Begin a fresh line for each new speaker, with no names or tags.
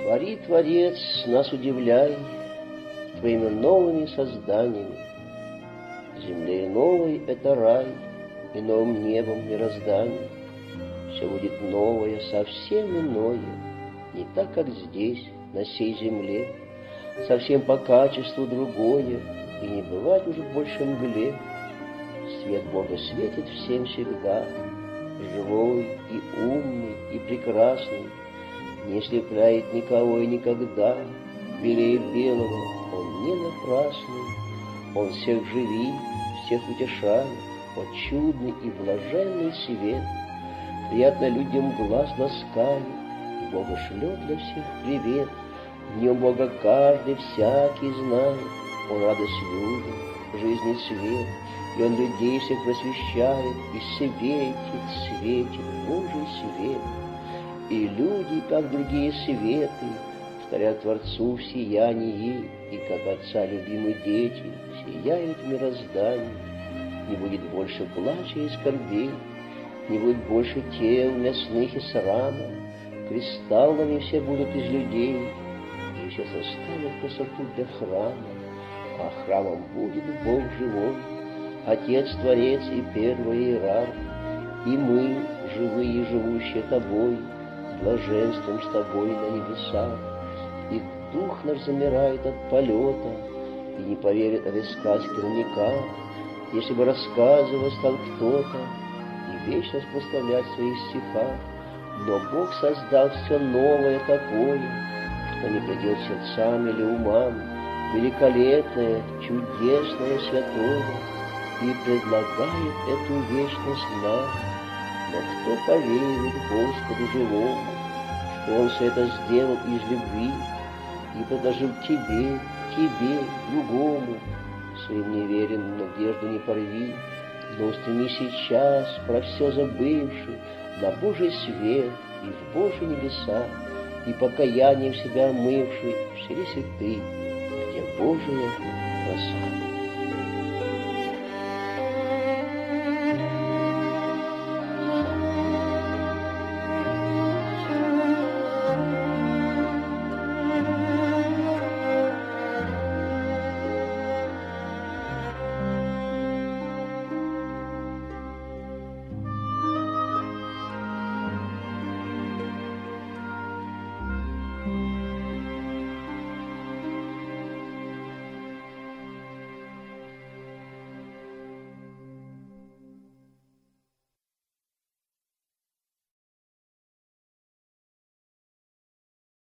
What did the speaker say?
Твори, Творец, нас удивляй Твоими новыми созданиями. Земле новой — это рай, и новым небом мироздание. Все будет новое, совсем иное, не так, как здесь, на сей земле, совсем по качеству другое, и не бывать уже больше мгле. Свет Бога светит всем всегда, живой и умный и прекрасный, не ослепляет никого и никогда, белее белого он не напрасный, он всех живит, всех утешает, вот чудный и блаженный свет, приятно людям глаз ласкает, и Бога шлет для всех привет. В нем Бога каждый всякий знает, он радость людям, жизни свет, и он людей всех просвещает, и светит Божий свет. И люди, как другие светы, повторяют Творцу в сиянии, и как Отца любимые дети сияют в мироздании. Не будет больше плача и скорбей, не будет больше тел мясных и срама, кристаллами все будут из людей, и сейчас оставят красоту для храма, а храмом будет Бог живой, Отец, Творец и Первый Иерарх, и мы, живые, живущие Тобой, блаженством с Тобой на небесах. И дух наш замирает от полета, и не поверит этой сказке наверняка, если бы рассказывать стал кто-то и вечно поставлять в своих стихах. Но Бог создал все новое такое, что не придет сердцам или умам, великолепное, чудесное, святое, и предлагает эту вечность нам. Но кто поверит Господу живому, что Он все это сделал из любви и предложил тебе, другому, своим неверием надежду не порви, но устремись сейчас, про все забывши, на Божий свет и в Божьи небеса, и покаянием себя омывший, вселись и ты, где Божия краса.